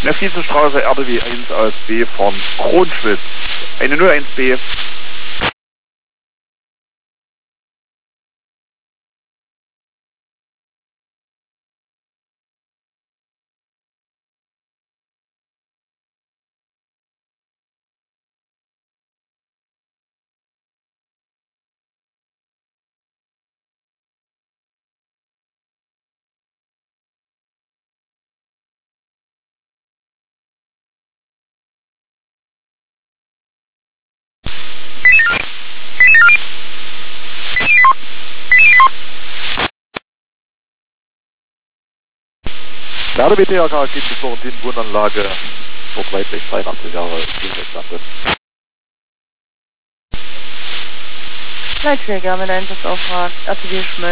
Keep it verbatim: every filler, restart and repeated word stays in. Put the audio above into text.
der Viezenstraße R D W eins A S B von Kronschwitz. Eine null eins B. Der R D W T H K geht zur Florentin-Wohnanlage, dort weiblich dreiundachtzig Jahre, Spielwechsel. Leitschläger mit Einsatzauftrag, R T W Schmöll.